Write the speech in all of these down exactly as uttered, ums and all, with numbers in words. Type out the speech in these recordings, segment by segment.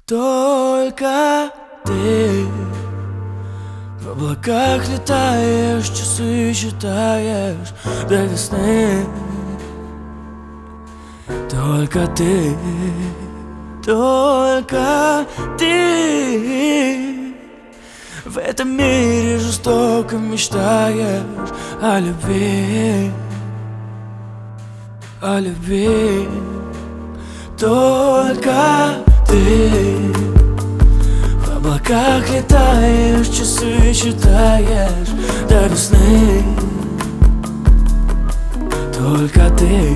Только ты в облаках летаешь, часы считаешь до весны. Только ты, только ты в этом мире жестоко мечтаешь о любви, о любви. Только ты в облаках летаешь, часы считаешь до весны. Только ты,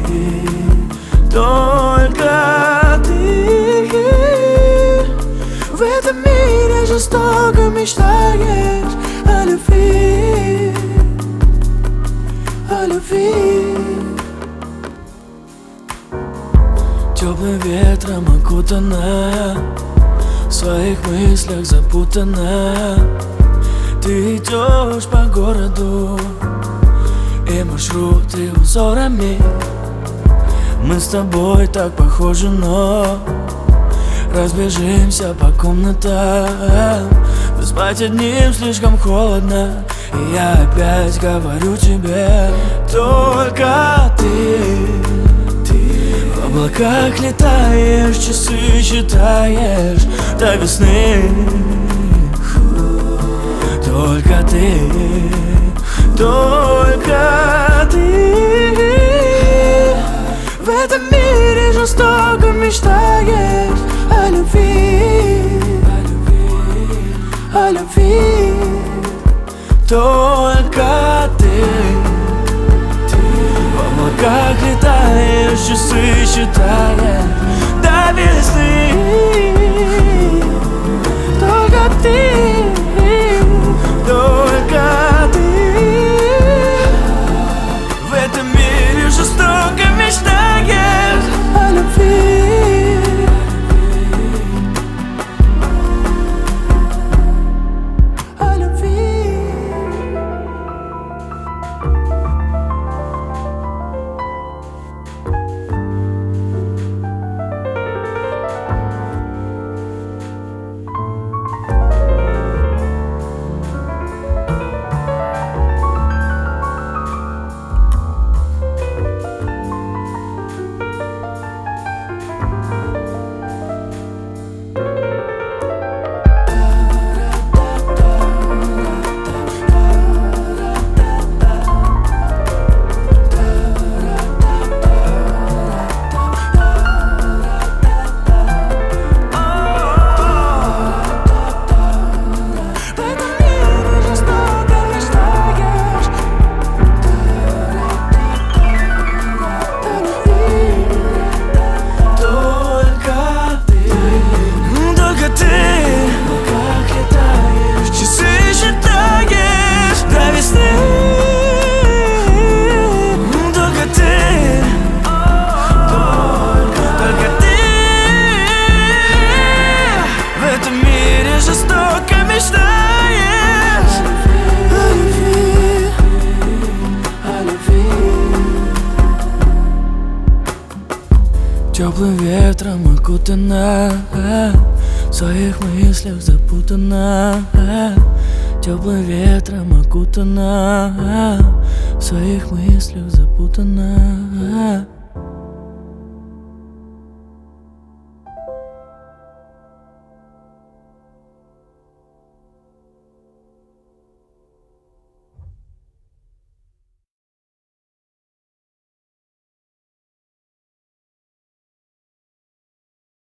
только ты в этом мире жестоко мечтаешь о любви, о любви. Теплым ветром окутана, в своих мыслях запутана. Ты идешь по городу, и маршруты узорами. Мы с тобой так похожи, но разбежимся по комнатам. Спать одним слишком холодно, и я опять говорю тебе: только ты. В облаках летаешь, часы считаешь до весны. Только ты, только ты в этом мире жестоко мечтаешь о любви, о любви. Только ты в облаках летаешь, часы считаешь до весны. Только ты, только ты в этом мире жестоко мечтаешь о любви, о любви. Теплым ветром окутана, в своих мыслях запутана. Теплым ветром окутана, в своих мыслях запутана.